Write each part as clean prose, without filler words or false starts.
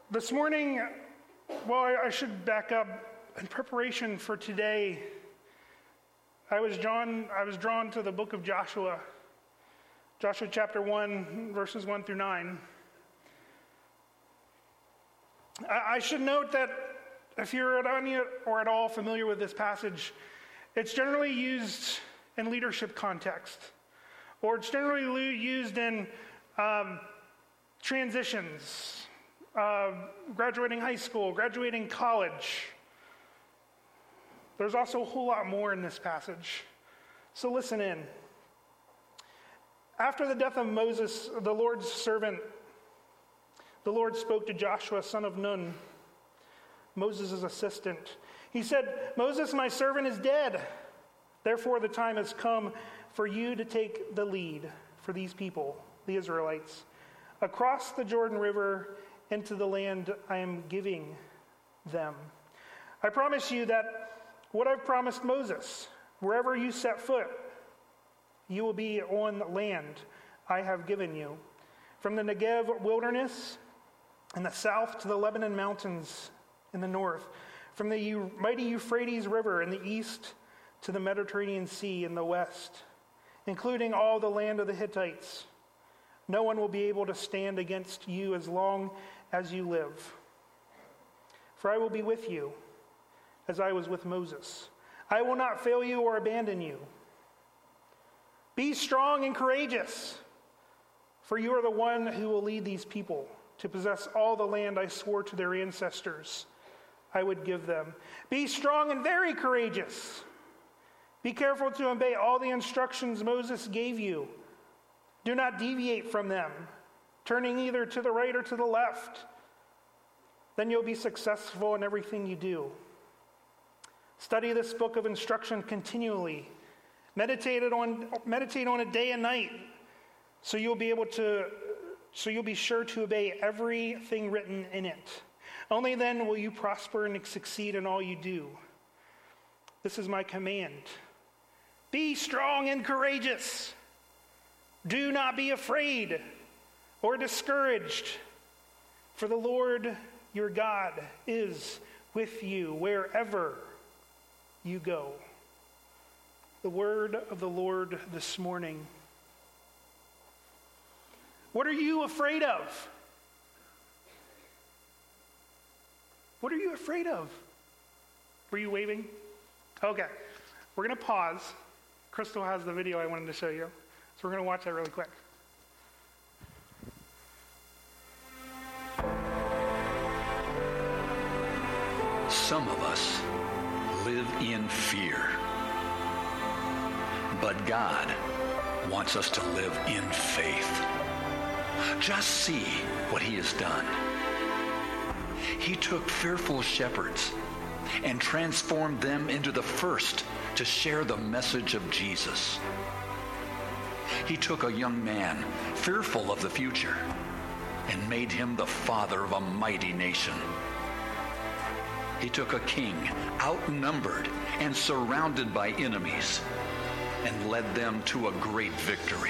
This morning, I should back up. In preparation for today, I was drawn to the book of Joshua. Joshua chapter 1, verses 1 through 9. I should note that if you're at any or at all familiar with this passage, it's generally used in leadership context, or it's generally used in transitions, graduating high school, graduating college. There's also a whole lot more in this passage. So listen in. After the death of Moses, the Lord's servant, the Lord spoke to Joshua, son of Nun, Moses' assistant. He said, "Moses, my servant, is dead. Therefore, the time has come for you to take the lead for these people, the Israelites, across the Jordan River into the land I am giving them. I promise you that what I've promised Moses, wherever you set foot, you will be on land I have given you, from the Negev wilderness in the south to the Lebanon mountains in the north, from the mighty Euphrates River in the east to the Mediterranean Sea in the west, including all the land of the Hittites. No one will be able to stand against you as long as you live. For I will be with you, as I was with Moses. I will not fail you or abandon you. Be strong and courageous, for you are the one who will lead these people to possess all the land I swore to their ancestors I would give them. Be strong and very courageous. Be careful to obey all the instructions Moses gave you. Do not deviate from them, turning either to the right or to the left. Then you'll be successful in everything you do. Study this book of instruction continually. Meditate on it day and night, so you'll be sure to obey everything written in it. Only then will you prosper and succeed in all you do. This is my command. Be strong and courageous. Do not be afraid or discouraged, for the Lord your God is with you wherever you go." The word of the Lord this morning. What are you afraid of? What are you afraid of? Were you waving? Okay. We're going to pause. Crystal has the video I wanted to show you. So we're going to watch that really quick. Some of us live in fear. But God wants us to live in faith. Just see what he has done. He took fearful shepherds and transformed them into the first to share the message of Jesus. He took a young man fearful of the future and made him the father of a mighty nation. He took a king outnumbered and surrounded by enemies and led them to a great victory.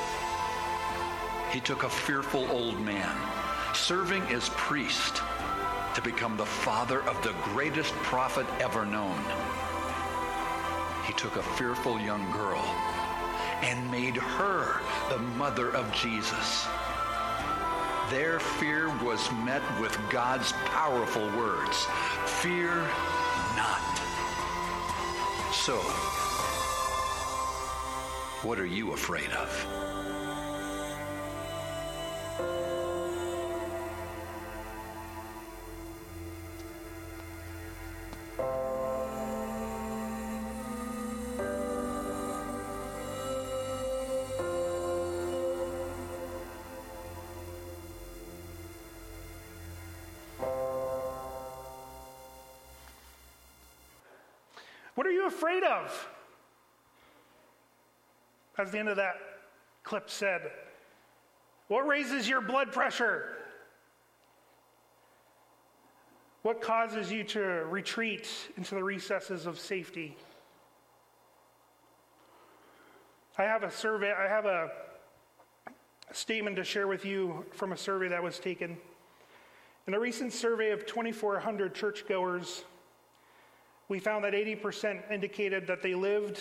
He took a fearful old man, serving as priest, to become the father of the greatest prophet ever known. He took a fearful young girl and made her the mother of Jesus. Their fear was met with God's powerful words, "Fear not." So, what are you afraid of? What are you afraid of? As the end of that clip said, what raises your blood pressure? What causes you to retreat into the recesses of safety? I have a statement to share with you from a survey that was taken. In a recent survey of 2,400 churchgoers, we found that 80% indicated that they lived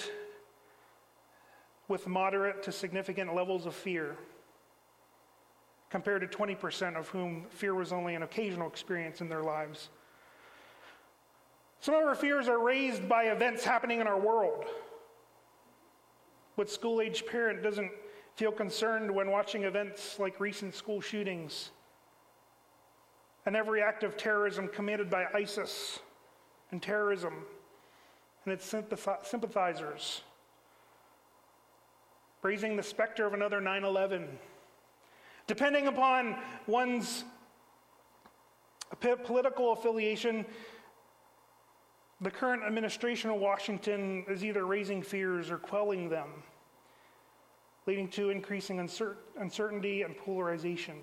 with moderate to significant levels of fear, compared to 20% of whom fear was only an occasional experience in their lives. Some of our fears are raised by events happening in our world. What school-age parent doesn't feel concerned when watching events like recent school shootings and every act of terrorism committed by ISIS and terrorism and its sympathizers, raising the specter of another 9/11, depending upon one's political affiliation? The current administration of Washington is either raising fears or quelling them, leading to increasing uncertainty and polarization.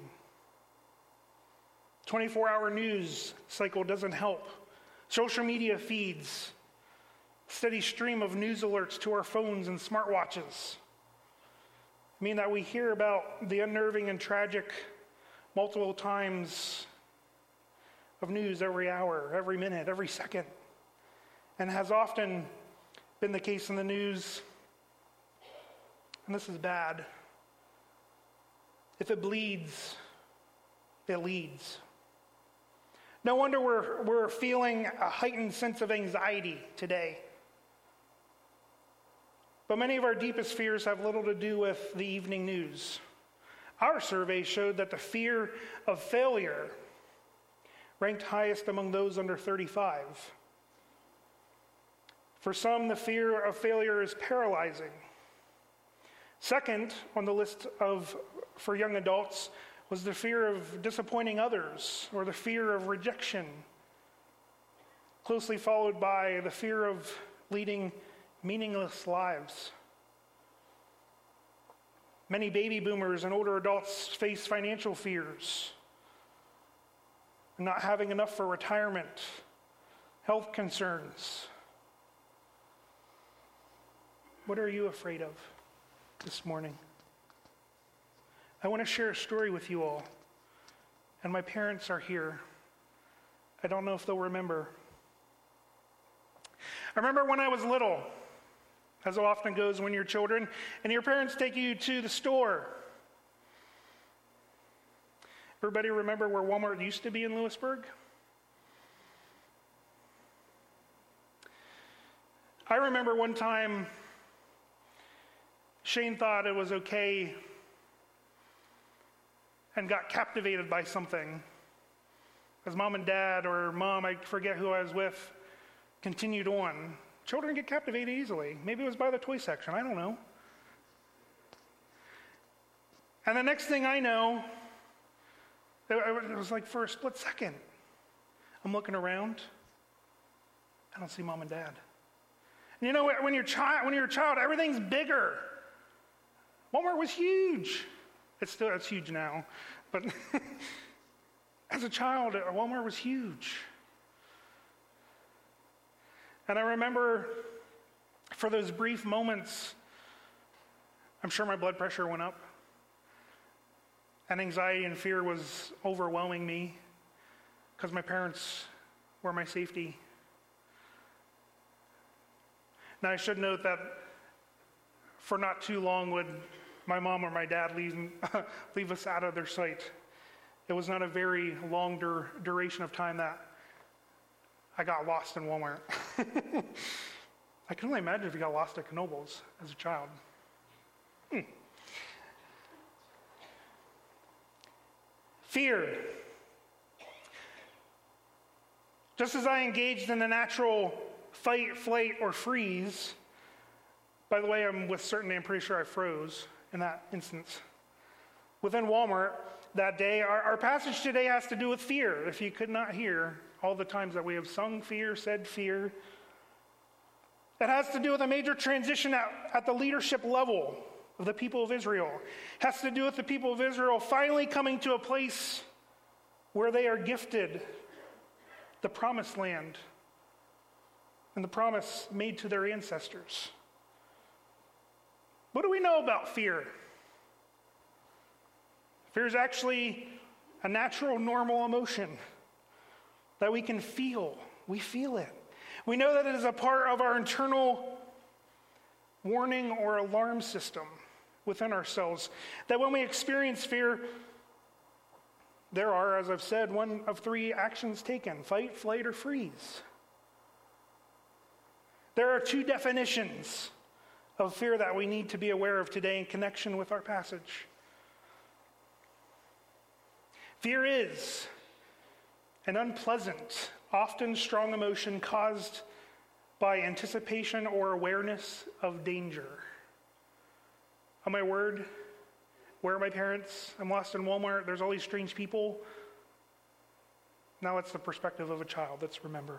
24-hour news cycle doesn't help. Social media feeds, steady stream of news alerts to our phones and smartwatches mean that we hear about the unnerving and tragic multiple times of news every hour, every minute, every second. And has often been the case in the news, and this is bad, if it bleeds, it leads. No wonder we're feeling a heightened sense of anxiety today. But many of our deepest fears have little to do with the evening news. Our survey showed that the fear of failure ranked highest among those under 35. For some, the fear of failure is paralyzing. Second on the list for young adults was the fear of disappointing others or the fear of rejection, closely followed by the fear of leading meaningless lives. Many baby boomers and older adults face financial fears, not having enough for retirement, health concerns. What are you afraid of this morning? I want to share a story with you all. And my parents are here. I don't know if they'll remember. I remember when I was little, as it often goes when you're children, and your parents take you to the store. Everybody remember where Walmart used to be in Lewisburg? I remember one time Shane thought it was okay and got captivated by something. As mom and dad, or mom, I forget who I was with, continued on. Children get captivated easily. Maybe it was by the toy section, I don't know. And the next thing I know, it was like for a split second, I'm looking around, I don't see mom and dad. And you know, when you're a child, everything's bigger. Walmart was huge. It's huge now. But as a child, Walmart was huge. And I remember for those brief moments, I'm sure my blood pressure went up. And anxiety and fear was overwhelming me because my parents were my safety. Now, I should note that for not too long would my mom or my dad leave us out of their sight. It was not a very long duration of time that I got lost in Walmart. I can only imagine if you got lost at Knoebels as a child. Fear. Just as I engaged in the natural fight, flight, or freeze, by the way, I'm pretty sure I froze in that instance. Within Walmart that day, our passage today has to do with fear. If you could not hear all the times that we have sung fear, said fear, it has to do with a major transition at the leadership level of the people of Israel. It has to do with the people of Israel finally coming to a place where they are gifted the promised land and the promise made to their ancestors. What do we know about fear? Fear is actually a natural, normal emotion. that we can feel. We feel it. We know that it is a part of our internal warning or alarm system within ourselves. That when we experience fear, there are, as I've said, one of three actions taken: fight, flight, or freeze. There are two definitions of fear that we need to be aware of today in connection with our passage. Fear is an unpleasant, often strong emotion caused by anticipation or awareness of danger. Oh my word, where are my parents? I'm lost in Walmart. There's all these strange people. Now it's the perspective of a child. Let's remember.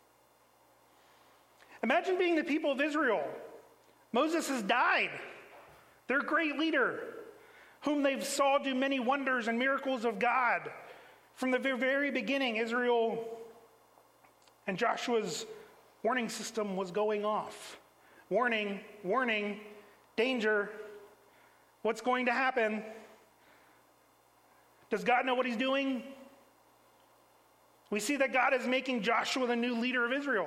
Imagine being the people of Israel. Moses has died, their great leader, whom they've saw do many wonders and miracles of God. From the very beginning, Israel and Joshua's warning system was going off. Warning, warning, danger. What's going to happen? Does God know what he's doing? We see that God is making Joshua the new leader of Israel.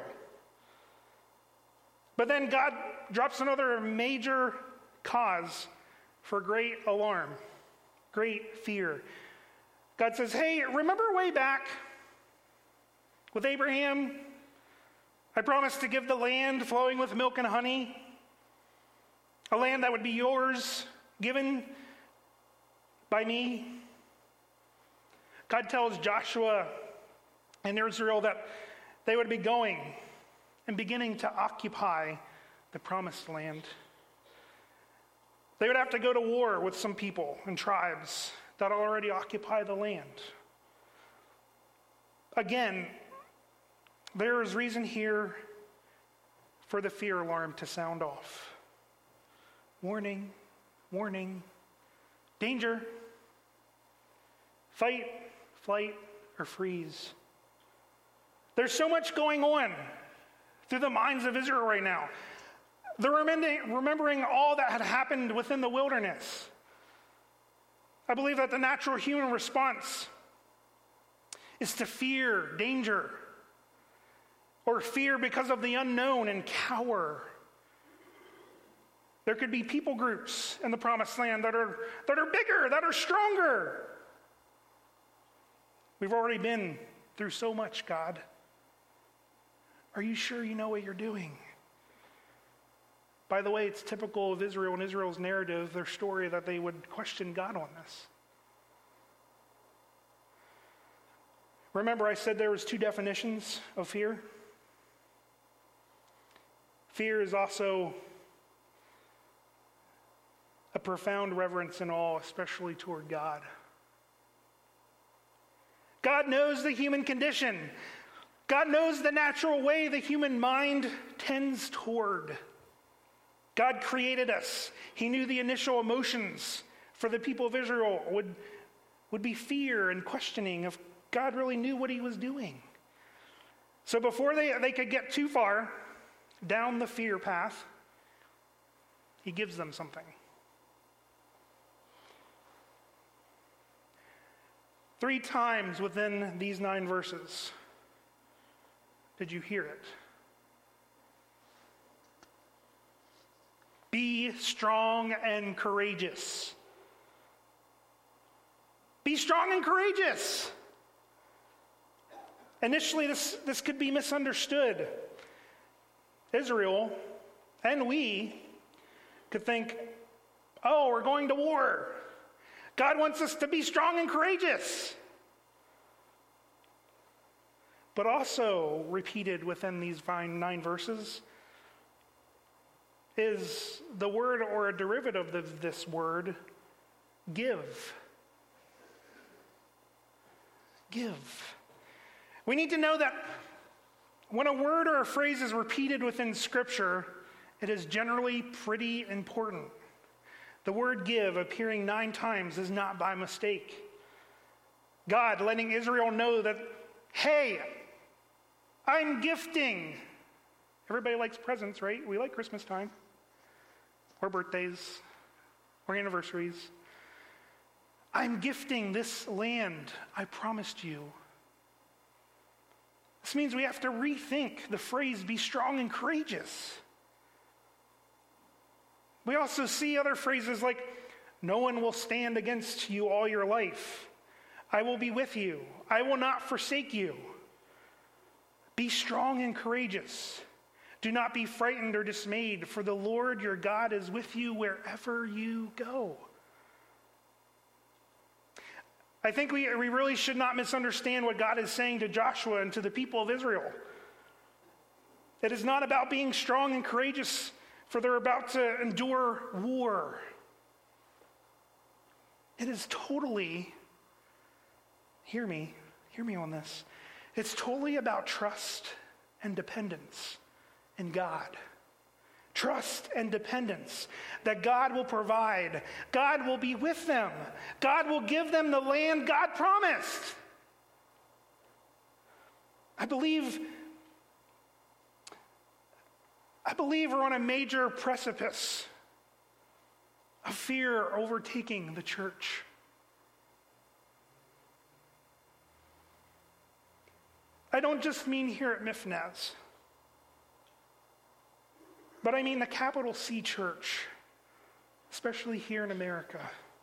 But then God drops another major cause for great alarm, great fear. God says, hey, remember way back with Abraham? I promised to give the land flowing with milk and honey, a land that would be yours, given by me. God tells Joshua and Israel that they would be going and beginning to occupy the promised land. They would have to go to war with some people and tribes that already occupy the land. Again, there is reason here for the fear alarm to sound off. Warning, warning, danger, fight, flight, or freeze. There's so much going on through the minds of Israel right now. They're remembering all that had happened within the wilderness. I believe that the natural human response is to fear danger, or fear because of the unknown and cower. There could be people groups in the promised land that are bigger, that are stronger. We've already been through so much, God. Are you sure you know what you're doing? By the way, it's typical of Israel and Israel's narrative, their story, that they would question God on this. Remember, I said there was two definitions of fear. Fear is also a profound reverence and awe, especially toward God. God knows the human condition. God knows the natural way the human mind tends toward. God created us. He knew the initial emotions for the people of Israel would be fear and questioning if God really knew what he was doing. So before they could get too far down the fear path, he gives them something. 3 times within these 9 verses did you hear it? Be strong and courageous. Be strong and courageous. Initially, this could be misunderstood. Israel and we could think, oh, we're going to war. God wants us to be strong and courageous. But also repeated within these 9 verses is the word, or a derivative of this word, give. Give. We need to know that when a word or a phrase is repeated within Scripture, it is generally pretty important. The word give appearing 9 times is not by mistake. God letting Israel know that, hey, I'm gifting. Everybody likes presents, right? We like Christmas time, or birthdays, or anniversaries. I'm gifting this land I promised you. This means we have to rethink the phrase, be strong and courageous. We also see other phrases like, no one will stand against you all your life. I will be with you. I will not forsake you. Be strong and courageous. Do not be frightened or dismayed, for the Lord your God is with you wherever you go. I think we really should not misunderstand what God is saying to Joshua and to the people of Israel. It is not about being strong and courageous, for they're about to endure war. It is totally, hear me on this. It's totally about trust and dependence in God. Trust and dependence that God will provide. God will be with them. God will give them the land God promised. I believe we're on a major precipice of fear overtaking the church. I don't just mean here at Mifnaz, but I mean the capital C church, especially here in America.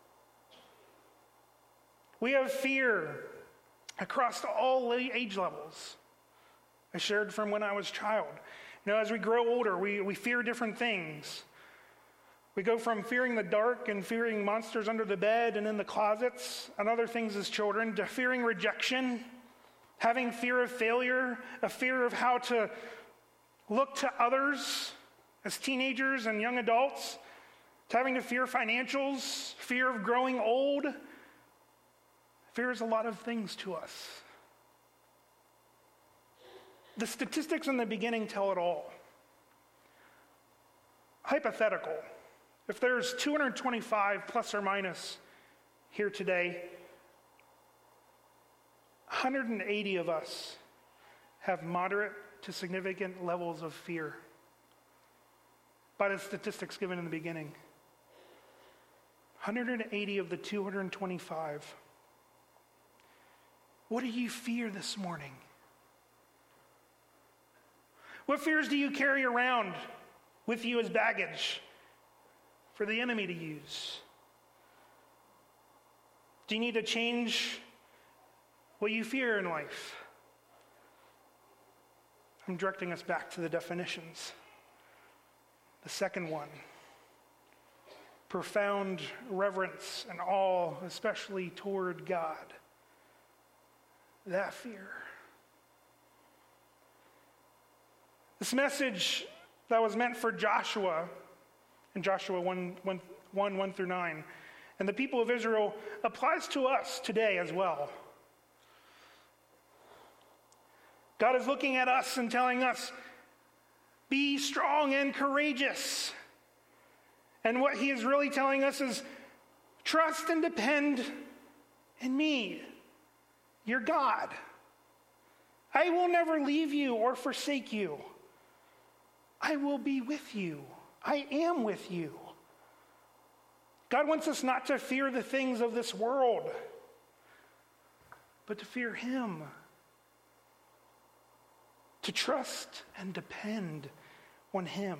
We have fear across all age levels. I shared from when I was a child. As we grow older, we fear different things. We go from fearing the dark and fearing monsters under the bed and in the closets and other things as children to fearing rejection, having fear of failure, a fear of how to look to others as teenagers and young adults, to having to fear financials, fear of growing old. Fear is a lot of things to us. The statistics in the beginning tell it all. Hypothetical. If there's 225 plus or minus here today, 180 of us have moderate to significant levels of fear by the statistics given in the beginning. 180 of the 225. What do you fear this morning? What fears do you carry around with you as baggage for the enemy to use? Do you need to change what you fear in life? I'm directing us back to the definitions. The second one, profound reverence and awe, especially toward God. That fear. This message that was meant for Joshua, in Joshua 1 through 9, and the people of Israel applies to us today as well. God is looking at us and telling us, be strong and courageous. And what he is really telling us is, trust and depend in me, your God. I will never leave you or forsake you. I will be with you. I am with you. God wants us not to fear the things of this world, but to fear him. To trust and depend on him.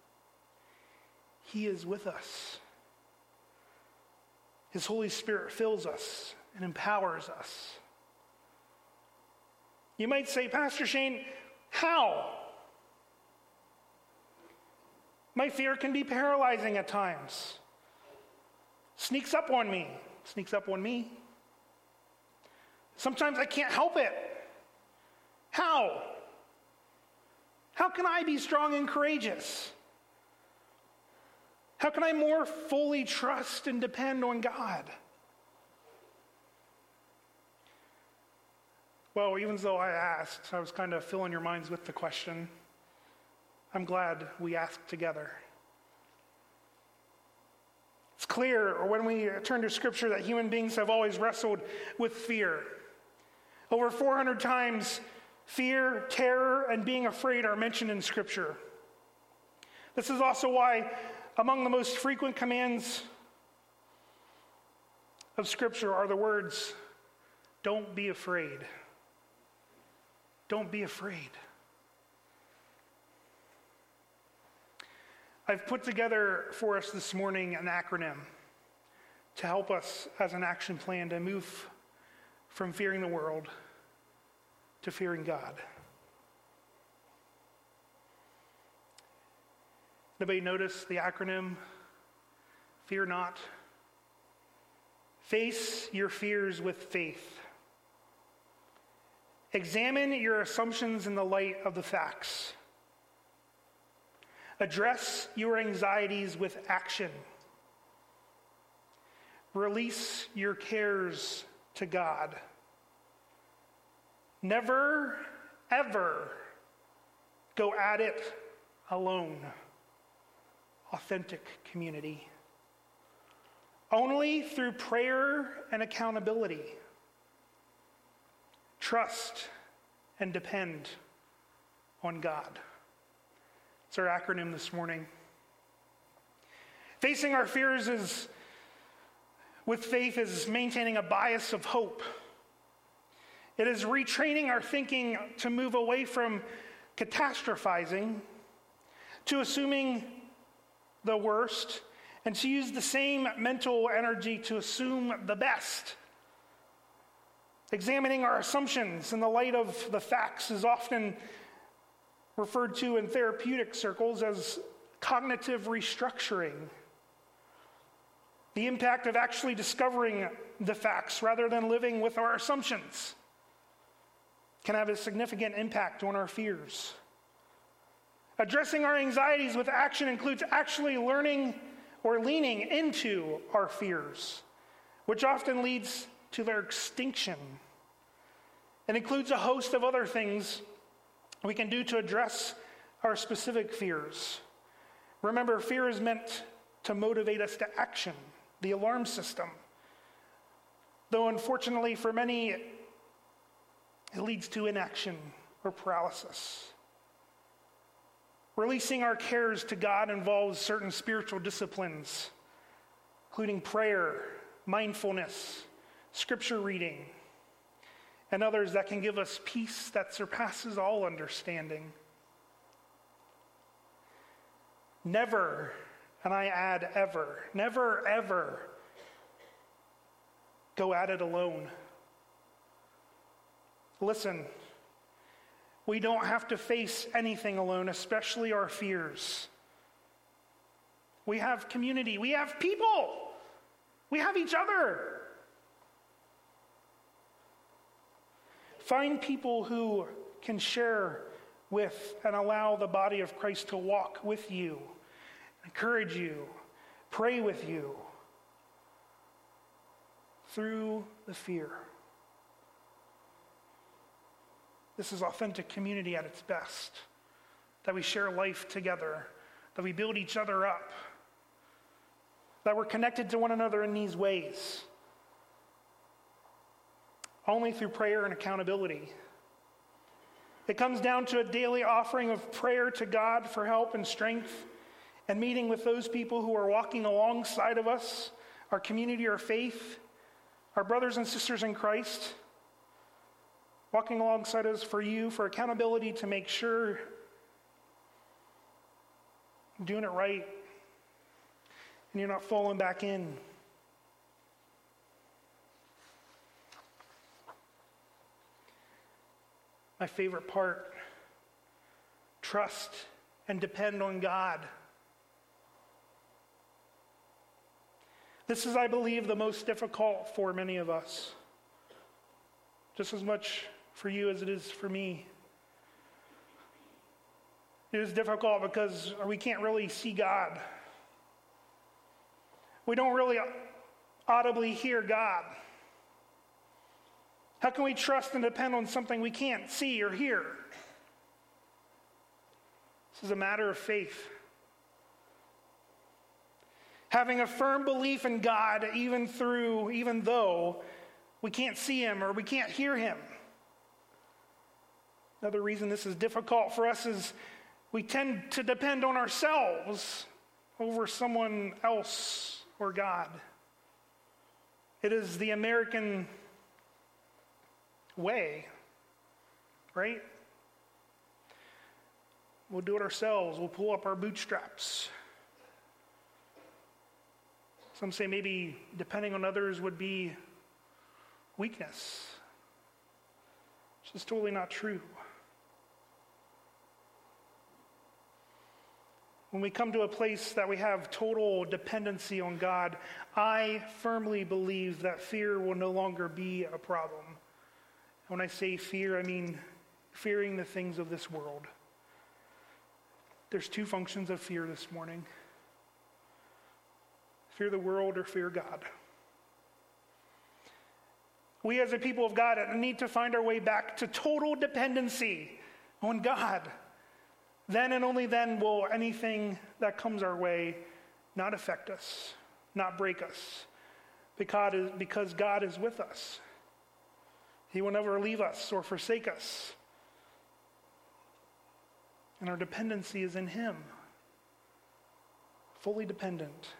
He is with us. His Holy Spirit fills us and empowers us. You might say, Pastor Shane, how? My fear can be paralyzing at times. Sneaks up on me. Sometimes I can't help it. How? How can I be strong and courageous? How can I more fully trust and depend on God? Well, even though I asked, I was kind of filling your minds with the question. I'm glad we asked together. It's clear when we turn to Scripture that human beings have always wrestled with fear. Over 400 times, fear, terror, and being afraid are mentioned in Scripture. This is also why among the most frequent commands of Scripture are the words, don't be afraid. Don't be afraid. I've put together for us this morning an acronym to help us as an action plan to move from fearing the world to fearing God. Anybody notice the acronym? Fear not. Face your fears with faith. Examine your assumptions in the light of the facts. Address your anxieties with action. Release your cares to God. Never, ever go at it alone. Authentic community. Only through prayer and accountability. Trust and depend on God. It's our acronym this morning. Facing our fears with faith is maintaining a bias of hope. It is retraining our thinking to move away from catastrophizing to assuming the worst and to use the same mental energy to assume the best. Examining our assumptions in the light of the facts is often referred to in therapeutic circles as cognitive restructuring. The impact of actually discovering the facts rather than living with our assumptions can have a significant impact on our fears. Addressing our anxieties with action includes actually learning or leaning into our fears, which often leads to their extinction. It includes a host of other things we can do to address our specific fears. Remember, fear is meant to motivate us to action, the alarm system. Though unfortunately for many, it leads to inaction or paralysis. Releasing our cares to God involves certain spiritual disciplines, including prayer, mindfulness, scripture reading, and others that can give us peace that surpasses all understanding. Never, and I add ever, never ever go at it alone. Listen, we don't have to face anything alone, especially our fears. We have community, we have people, we have each other. Find people who can share with and allow the body of Christ to walk with you, encourage you, pray with you through the fear. This is authentic community at its best, that we share life together, that we build each other up, that we're connected to one another in these ways. Only through prayer and accountability. It comes down to a daily offering of prayer to God for help and strength, and meeting with those people who are walking alongside of us, our community, our faith, our brothers and sisters in Christ, walking alongside us for you, for accountability to make sure you're doing it right and you're not falling back in. My favorite part, trust and depend on God. This is, I believe, the most difficult for many of us. Just as much for you as it is for me. It is difficult because we can't really see God. We don't really audibly hear God. How can we trust and depend on something we can't see or hear? This is a matter of faith. Having a firm belief in God even though we can't see him or we can't hear him. Another reason this is difficult for us is we tend to depend on ourselves over someone else or God. It is the American way, right? We'll do it ourselves. We'll pull up our bootstraps. Some say maybe depending on others would be weakness, which is totally not true. When we come to a place that we have total dependency on God, I firmly believe that fear will no longer be a problem. When I say fear, I mean fearing the things of this world. There's two functions of fear this morning. Fear the world or fear God. We as a people of God need to find our way back to total dependency on God. Then and only then will anything that comes our way not affect us, not break us, because God is with us. He will never leave us or forsake us. And our dependency is in Him, fully dependent.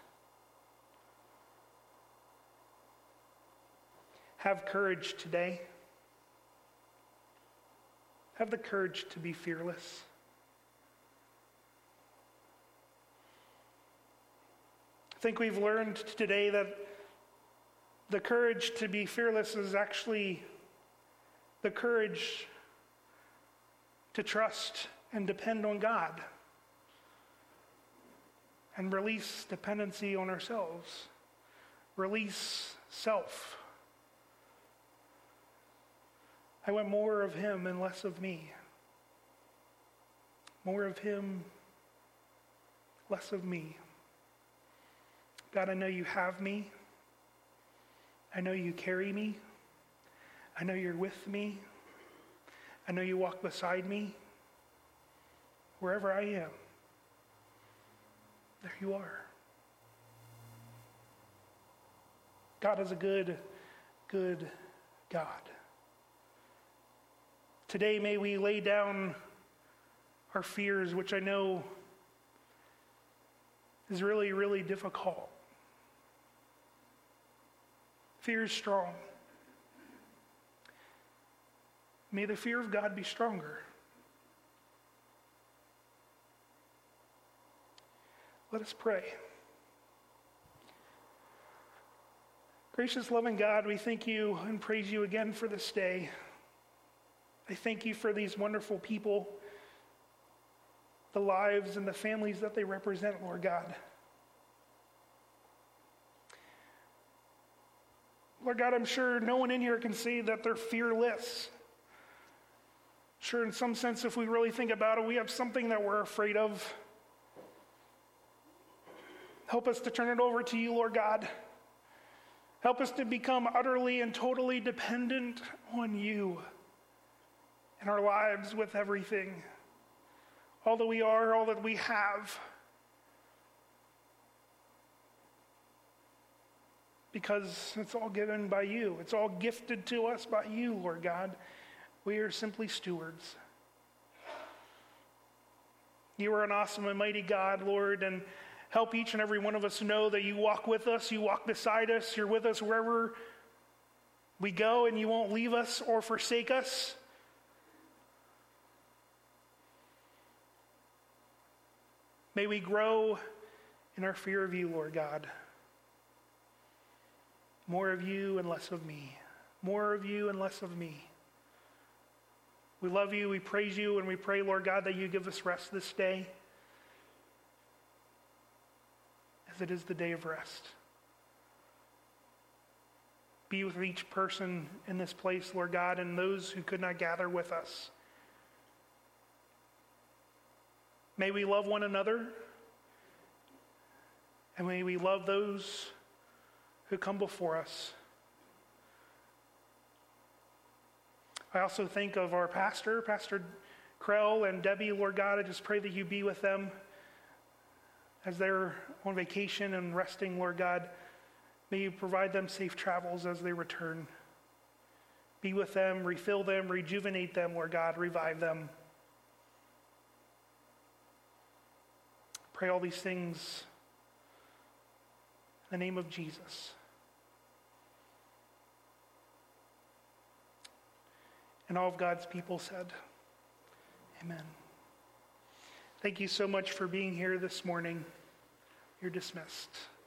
Have courage today. Have the courage to be fearless. I think we've learned today that the courage to be fearless is actually the courage to trust and depend on God and release dependency on ourselves, release self. I want more of Him and less of me. More of Him, less of me. God, I know You have me. I know You carry me. I know You're with me. I know You walk beside me. Wherever I am, there You are. God is a good, good God. Today, may we lay down our fears, which I know is really, really difficult. Fear is strong. May the fear of God be stronger. Let us pray. Gracious, loving God, we thank You and praise You again for this day. I thank You for these wonderful people, the lives and the families that they represent, Lord God. Lord God, I'm sure no one in here can say that they're fearless. Sure, in some sense, if we really think about it, we have something that we're afraid of. Help us to turn it over to You, Lord God. Help us to become utterly and totally dependent on You in our lives with everything. All that we are, all that we have. Because it's all given by You. It's all gifted to us by You, Lord God. We are simply stewards. You are an awesome and mighty God, Lord, and help each and every one of us know that You walk with us, You walk beside us, You're with us wherever we go, and You won't leave us or forsake us. May we grow in our fear of You, Lord God. More of You and less of me. More of You and less of me. We love You, we praise You, and we pray, Lord God, that You give us rest this day, as it is the day of rest. Be with each person in this place, Lord God, and those who could not gather with us. May we love one another, and may we love those who come before us. I also think of our pastor, Pastor Krell and Debbie, Lord God. I just pray that You be with them as they're on vacation and resting, Lord God. May You provide them safe travels as they return. Be with them, refill them, rejuvenate them, Lord God, revive them. Pray all these things in the name of Jesus. And all of God's people said, Amen. Thank you so much for being here this morning. You're dismissed.